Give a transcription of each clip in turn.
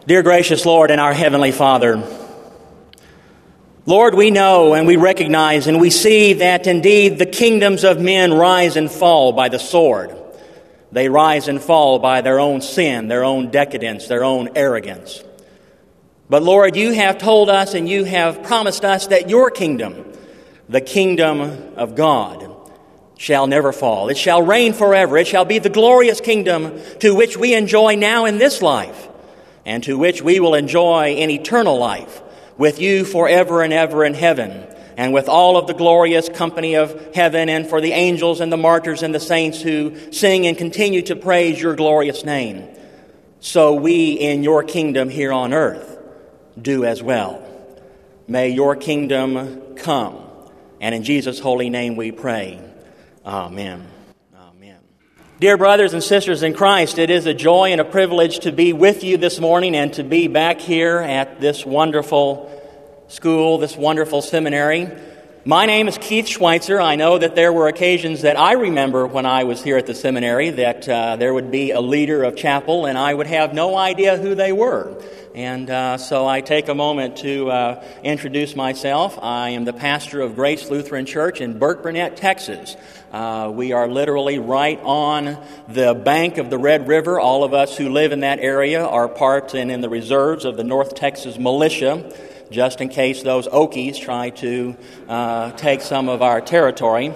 Dear gracious Lord and our Heavenly Father, Lord, we know and we recognize and we see that indeed the kingdoms of men rise and fall by the sword. They rise and fall by their own sin, their own decadence, their own arrogance. But Lord, you have told us and you have promised us that your kingdom, the kingdom of God, shall never fall. It shall reign forever. It shall be the glorious kingdom to which we enjoy now in this life, and to which we will enjoy in eternal life, with you forever and ever in heaven, and with all of the glorious company of heaven, and for the angels and the martyrs and the saints who sing and continue to praise your glorious name. So we in your kingdom here on earth do as well. May your kingdom come, and in Jesus' holy name we pray. Amen. Amen. Dear brothers and sisters in Christ, it is a joy and a privilege to be with you this morning and to be back here at this wonderful school, this wonderful seminary. My name is Keith Schweitzer. I know that there were occasions that I remember when I was here at the seminary that there would be a leader of chapel and I would have no idea who they were. And so I take a moment to introduce myself. I am the pastor of Grace Lutheran Church in Burke-Burnett, Texas. We are literally right on the bank of the Red River. All of us who live in that area are part and in the reserves of the North Texas Militia, just in case those Okies try to take some of our territory.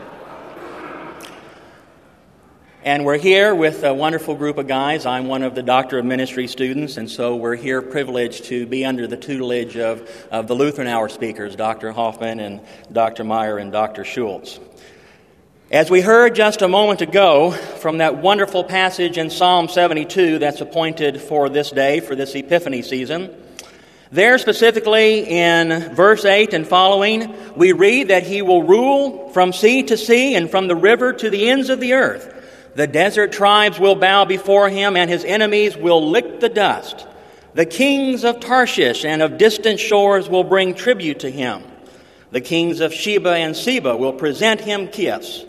And we're here with a wonderful group of guys. I'm one of the Doctor of Ministry students, and so we're here privileged to be under the tutelage of the Lutheran Hour speakers, Dr. Hoffman and Dr. Meyer and Dr. Schultz. As we heard just a moment ago from that wonderful passage in Psalm 72 that's appointed for this day, for this Epiphany season, there specifically in verse 8 and following, we read that he will rule from sea to sea and from the river to the ends of the earth. The desert tribes will bow before him, and his enemies will lick the dust. The kings of Tarshish and of distant shores will bring tribute to him. The kings of Sheba and Seba will present him gifts.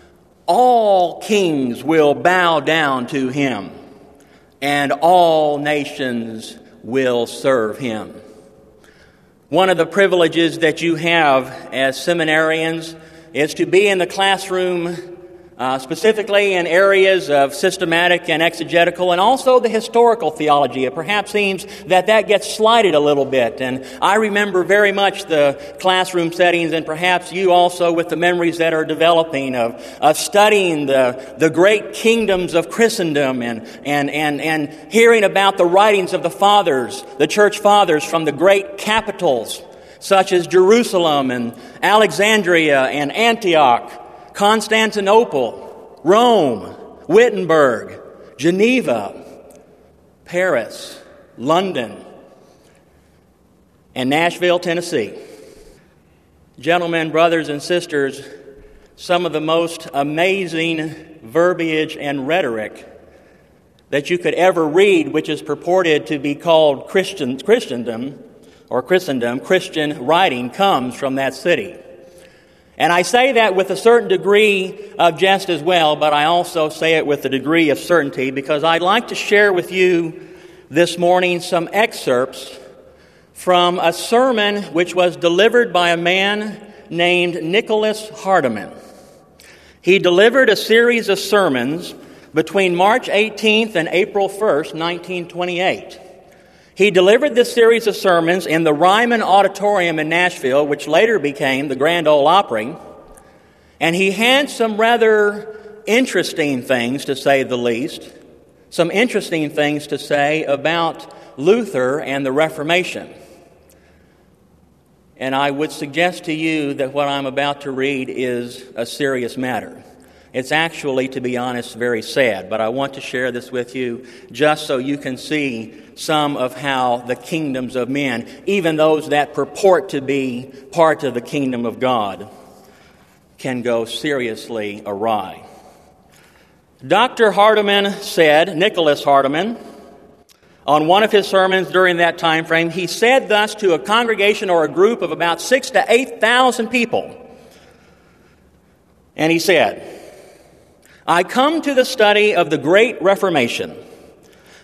All kings will bow down to him, and all nations will serve him. One of the privileges that you have as seminarians is to be in the classroom, specifically in areas of systematic and exegetical and also the historical theology. It perhaps seems that gets slighted a little bit. And I remember very much the classroom settings, and perhaps you also, with the memories that are developing of studying the great kingdoms of Christendom and hearing about the writings of the fathers, the church fathers from the great capitals such as Jerusalem and Alexandria and Antioch, Constantinople, Rome, Wittenberg, Geneva, Paris, London, and Nashville, Tennessee. Gentlemen, brothers, and sisters, some of the most amazing verbiage and rhetoric that you could ever read, which is purported to be called Christendom, Christian writing, comes from that city. And I say that with a certain degree of jest as well, but I also say it with a degree of certainty because I'd like to share with you this morning some excerpts from a sermon which was delivered by a man named Nicholas Hardeman. He delivered a series of sermons between March 18th and April 1st, 1928. He delivered this series of sermons in the Ryman Auditorium in Nashville, which later became the Grand Ole Opry, and he had some rather interesting things, to say the least, some interesting things to say about Luther and the Reformation. And I would suggest to you that what I'm about to read is a serious matter. It's actually, to be honest, very sad, but I want to share this with you just so you can see some of how the kingdoms of men, even those that purport to be part of the kingdom of God, can go seriously awry. Dr. Hardeman said, Nicholas Hardeman, on one of his sermons during that time frame, he said thus to a congregation or a group of about 6,000 to 8,000 people. And he said, I come to the study of the Great Reformation,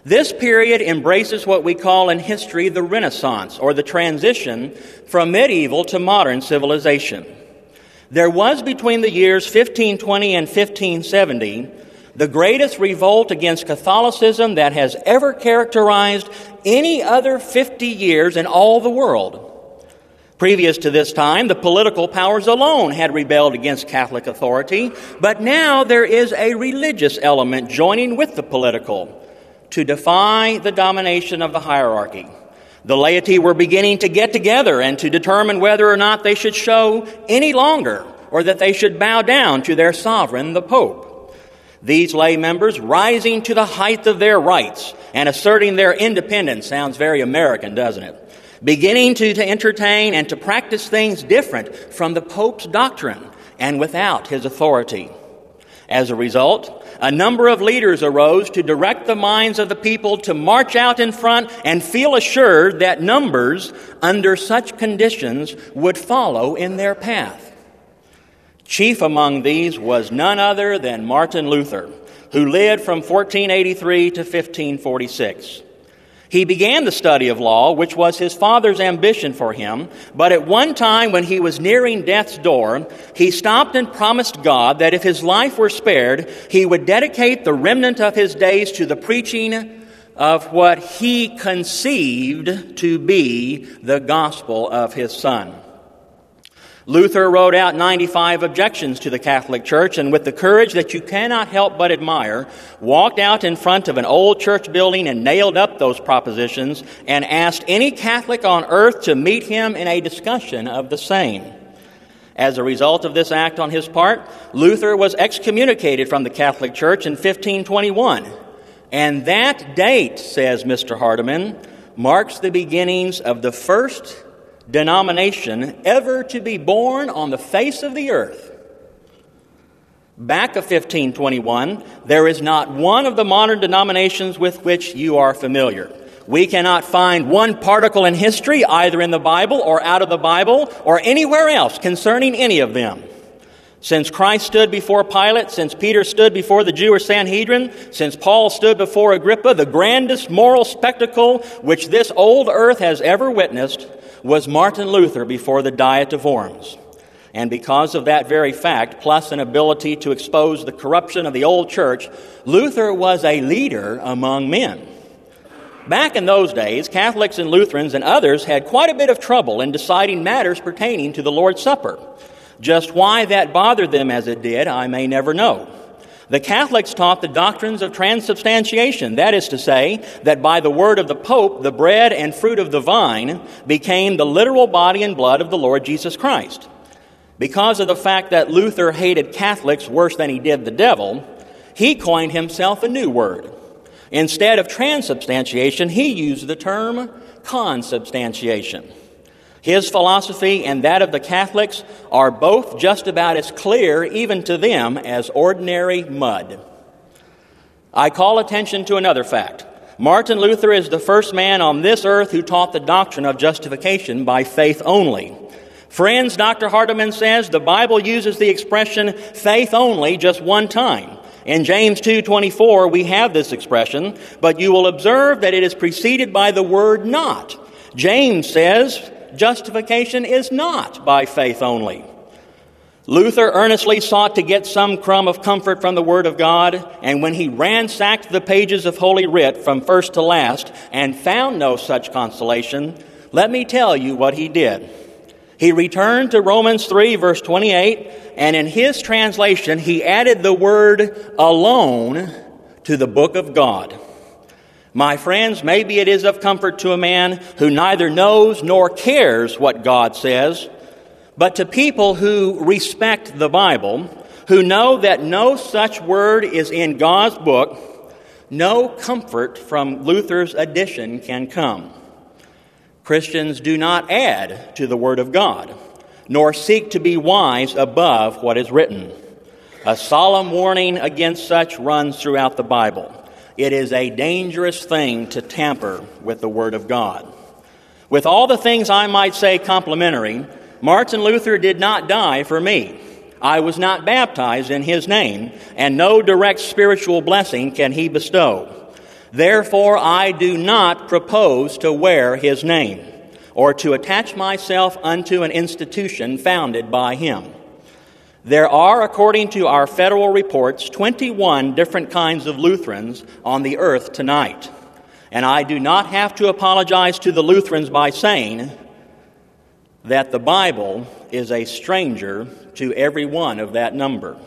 This period embraces what we call in history the Renaissance, or the transition from medieval to modern civilization. There was between the years 1520 and 1570 the greatest revolt against Catholicism that has ever characterized any other 50 years in all the world. Previous to this time, the political powers alone had rebelled against Catholic authority, but now there is a religious element joining with the political to defy the domination of the hierarchy. The laity were beginning to get together and to determine whether or not they should show any longer or that they should bow down to their sovereign, the Pope. These lay members, rising to the height of their rights and asserting their independence, sounds very American, doesn't it? Beginning to entertain and to practice things different from the Pope's doctrine and without his authority. As a result, a number of leaders arose to direct the minds of the people to march out in front and feel assured that numbers under such conditions would follow in their path. Chief among these was none other than Martin Luther, who lived from 1483 to 1546. He began the study of law, which was his father's ambition for him, but at one time when he was nearing death's door, he stopped and promised God that if his life were spared, he would dedicate the remnant of his days to the preaching of what he conceived to be the gospel of his Son. Luther wrote out 95 objections to the Catholic Church, and with the courage that you cannot help but admire, walked out in front of an old church building and nailed up those propositions and asked any Catholic on earth to meet him in a discussion of the same. As a result of this act on his part, Luther was excommunicated from the Catholic Church in 1521. And that date, says Mr. Hardeman, marks the beginnings of the first denomination ever to be born on the face of the earth. Back of 1521, there is not one of the modern denominations with which you are familiar. We cannot find one particle in history, either in the Bible or out of the Bible or anywhere else concerning any of them. Since Christ stood before Pilate, since Peter stood before the Jewish Sanhedrin, since Paul stood before Agrippa, the grandest moral spectacle which this old earth has ever witnessed was Martin Luther before the Diet of Worms. And because of that very fact, plus an ability to expose the corruption of the old church, Luther was a leader among men. Back in those days, Catholics and Lutherans and others had quite a bit of trouble in deciding matters pertaining to the Lord's Supper. Just why that bothered them as it did, I may never know. The Catholics taught the doctrines of transubstantiation, that is to say, that by the word of the Pope, the bread and fruit of the vine became the literal body and blood of the Lord Jesus Christ. Because of the fact that Luther hated Catholics worse than he did the devil, he coined himself a new word. Instead of transubstantiation, he used the term consubstantiation. His philosophy and that of the Catholics are both just about as clear, even to them, as ordinary mud. I call attention to another fact. Martin Luther is the first man on this earth who taught the doctrine of justification by faith only. Friends, Dr. Hardeman says the Bible uses the expression faith only just one time. In James 2:24, we have this expression, but you will observe that it is preceded by the word not. James says justification is not by faith only. Luther earnestly sought to get some crumb of comfort from the Word of God, and when he ransacked the pages of Holy Writ from first to last and found no such consolation, let me tell you what he did. He returned to Romans 3, verse 28, and in his translation, he added the word alone to the book of God. My friends, maybe it is of comfort to a man who neither knows nor cares what God says, but to people who respect the Bible, who know that no such word is in God's book, no comfort from Luther's addition can come. Christians do not add to the Word of God, nor seek to be wise above what is written. A solemn warning against such runs throughout the Bible. It is a dangerous thing to tamper with the Word of God. With all the things I might say complimentary, Martin Luther did not die for me. I was not baptized in his name, and no direct spiritual blessing can he bestow. Therefore I do not propose to wear his name, or to attach myself unto an institution founded by him. There are, according to our federal reports, 21 different kinds of Lutherans on the earth tonight. And I do not have to apologize to the Lutherans by saying that the Bible is a stranger to every one of that number.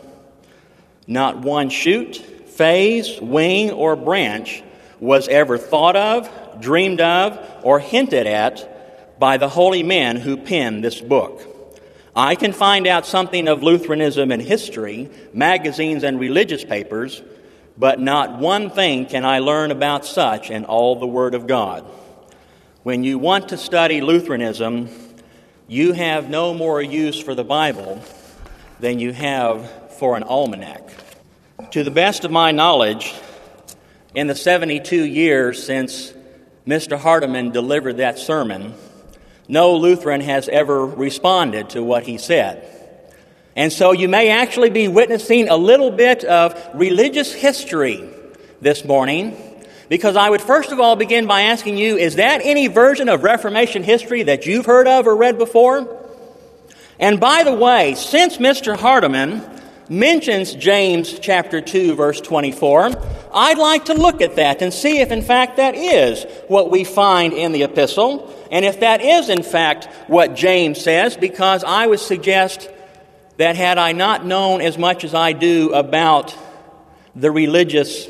Not one shoot, phase, wing, or branch was ever thought of, dreamed of, or hinted at by the holy men who penned this book. I can find out something of Lutheranism in history, magazines, and religious papers, but not one thing can I learn about such in all the Word of God. When you want to study Lutheranism, you have no more use for the Bible than you have for an almanac. To the best of my knowledge, in the 72 years since Mr. Hardeman delivered that sermon, no Lutheran has ever responded to what he said. And so you may actually be witnessing a little bit of religious history this morning, because I would first of all begin by asking you, is that any version of Reformation history that you've heard of or read before? And by the way, since Mr. Hardeman mentions James chapter 2, verse 24, I'd like to look at that and see if in fact that is what we find in the epistle, and if that is in fact what James says, because I would suggest that had I not known as much as I do about the religious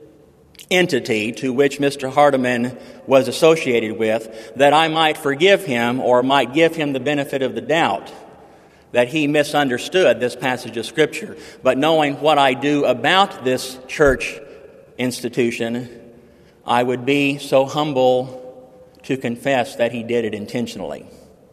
entity to which Mr. Hardeman was associated with, that I might forgive him or might give him the benefit of the doubt that he misunderstood this passage of Scripture. But knowing what I do about this church institution, I would be so humble to confess that he did it intentionally,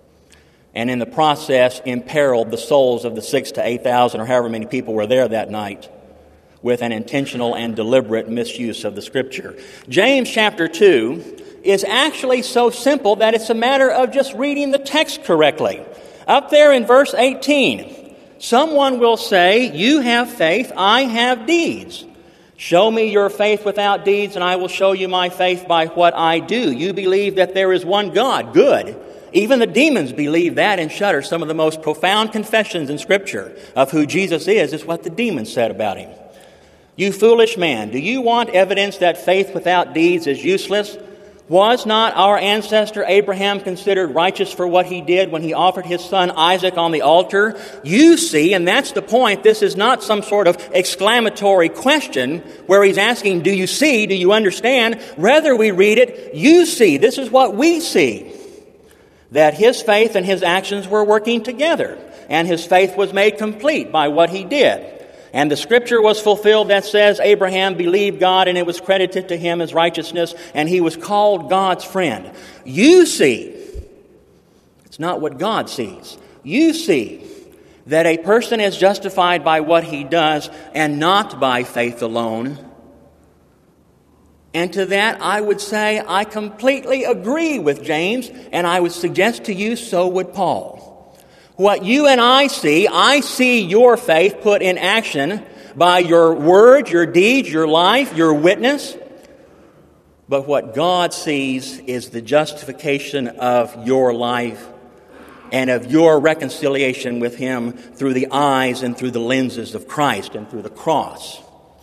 and in the process imperiled the souls of the 6,000 to 8,000 or however many people were there that night with an intentional and deliberate misuse of the Scripture. James chapter 2 is actually so simple that it's a matter of just reading the text correctly. Up there in verse 18, someone will say, "You have faith, I have deeds. Show me your faith without deeds, and I will show you my faith by what I do. You believe that there is one God." Good. Even the demons believe that and shudder. Some of the most profound confessions in Scripture of who Jesus is what the demons said about him. "You foolish man, do you want evidence that faith without deeds is useless? Was not our ancestor Abraham considered righteous for what he did when he offered his son Isaac on the altar? You see," and that's the point, this is not some sort of exclamatory question where he's asking, do you see, do you understand? Rather we read it, you see, this is what we see, that his faith and his actions were working together, and his faith was made complete by what he did. And the Scripture was fulfilled that says Abraham believed God and it was credited to him as righteousness, and he was called God's friend. You see, it's not what God sees. You see that a person is justified by what he does and not by faith alone. And to that I would say I completely agree with James, and I would suggest to you so would Paul. What you and I see your faith put in action by your words, your deeds, your life, your witness. But what God sees is the justification of your life and of your reconciliation with Him through the eyes and through the lenses of Christ and through the cross.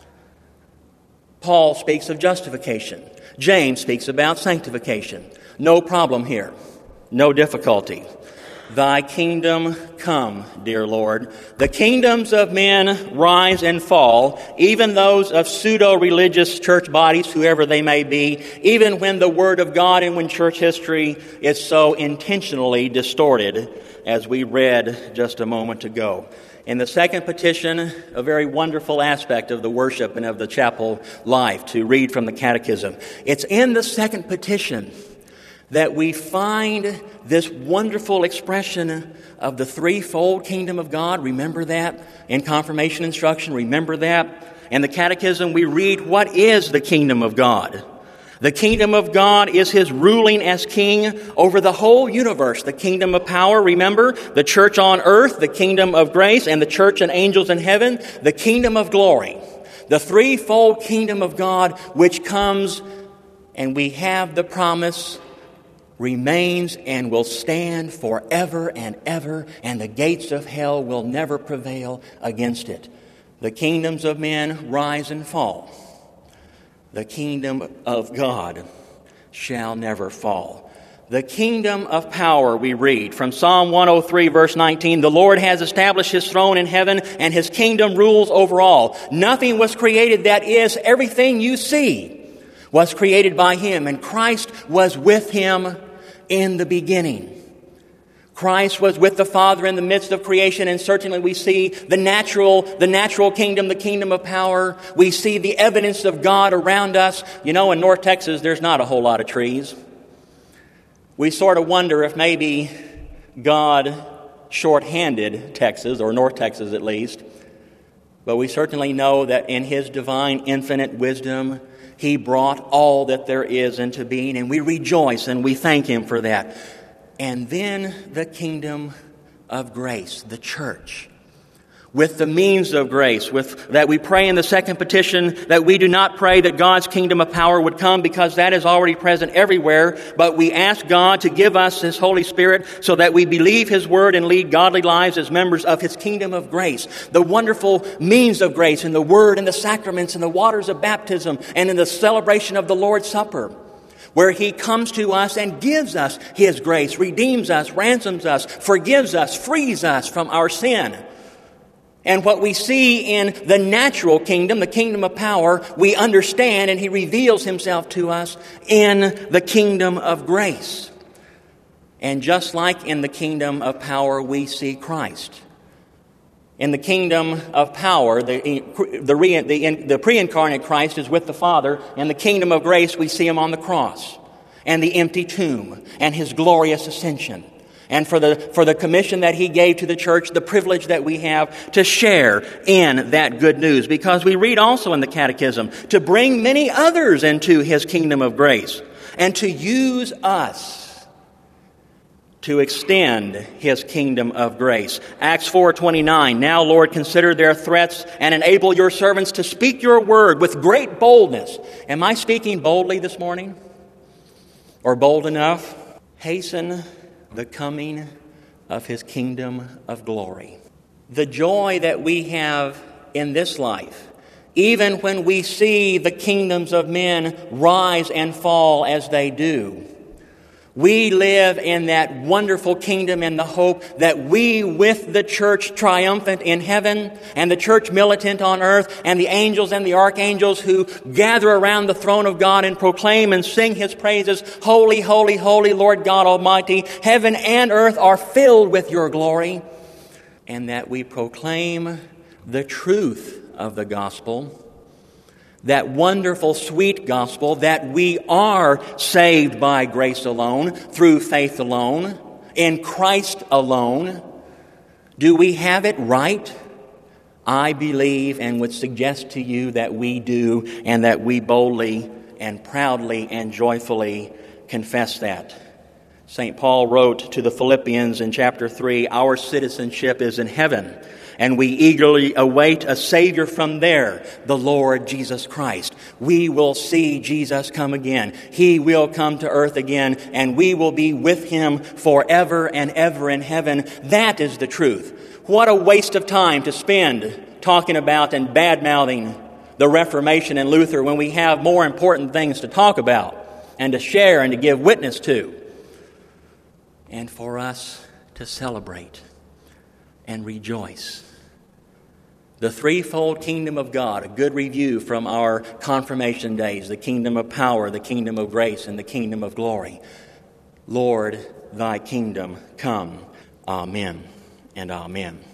Paul speaks of justification. James speaks about sanctification. No problem here. No difficulty. Thy kingdom come, dear Lord. The kingdoms of men rise and fall, even those of pseudo-religious church bodies, whoever they may be, even when the Word of God and when church history is so intentionally distorted, as we read just a moment ago. In the second petition, a very wonderful aspect of the worship and of the chapel life to read from the Catechism. It's in the second petition that we find this wonderful expression of the threefold kingdom of God. Remember that in confirmation instruction. Remember that. In the Catechism, we read, what is the kingdom of God? The kingdom of God is His ruling as king over the whole universe. The kingdom of power, remember, the church on earth, the kingdom of grace, and the church and angels in heaven, the kingdom of glory. The threefold kingdom of God which comes, and we have the promise, remains and will stand forever and ever, and the gates of hell will never prevail against it. The kingdoms of men rise and fall. The kingdom of God shall never fall. The kingdom of power, we read from Psalm 103, verse 19, the Lord has established His throne in heaven, and His kingdom rules over all. Nothing was created that is. Everything you see was created by Him, and Christ was with Him in the beginning. Christ was with the Father in the midst of creation, and certainly we see the natural kingdom, the kingdom of power. We see the evidence of God around us. You know, in North Texas, there's not a whole lot of trees. We sort of wonder if maybe God short-handed Texas, or North Texas at least. But we certainly know that in His divine infinite wisdom, He brought all that there is into being, and we rejoice and we thank Him for that. And then the kingdom of grace, the church, with the means of grace, with that we pray in the second petition that we do not pray that God's kingdom of power would come, because that is already present everywhere, but we ask God to give us His Holy Spirit so that we believe His word and lead godly lives as members of His kingdom of grace. The wonderful means of grace in the word and the sacraments and the waters of baptism and in the celebration of the Lord's Supper, where He comes to us and gives us His grace, redeems us, ransoms us, forgives us, frees us from our sin. And what we see in the natural kingdom, the kingdom of power, we understand, and He reveals Himself to us in the kingdom of grace. And just like in the kingdom of power, we see Christ. In the kingdom of power, the pre-incarnate Christ is with the Father. In the kingdom of grace, we see Him on the cross, and the empty tomb, and His glorious ascension. And for the commission that He gave to the church, the privilege that we have to share in that good news. Because we read also in the Catechism, to bring many others into His kingdom of grace, and to use us to extend His kingdom of grace. Acts 4:29, now, Lord, consider their threats and enable your servants to speak your word with great boldness. Am I speaking boldly this morning? Or bold enough? Hasten the coming of His kingdom of glory. The joy that we have in this life, even when we see the kingdoms of men rise and fall as they do, we live in that wonderful kingdom in the hope that we, with the church triumphant in heaven, and the church militant on earth, and the angels and the archangels who gather around the throne of God and proclaim and sing His praises, holy, holy, holy, Lord God Almighty, heaven and earth are filled with your glory, and that we proclaim the truth of the gospel, that wonderful, sweet gospel that we are saved by grace alone, through faith alone, in Christ alone. Do we have it right? I believe and would suggest to you that we do, and that we boldly and proudly and joyfully confess that. St. Paul wrote to the Philippians in chapter 3, our citizenship is in heaven, and we eagerly await a Savior from there, the Lord Jesus Christ. We will see Jesus come again. He will come to earth again, and we will be with Him forever and ever in heaven. That is the truth. What a waste of time to spend talking about and bad-mouthing the Reformation and Luther when we have more important things to talk about and to share and to give witness to. And for us to celebrate and rejoice. The threefold kingdom of God, a good review from our confirmation days, the kingdom of power, the kingdom of grace, and the kingdom of glory. Lord, thy kingdom come. Amen and amen.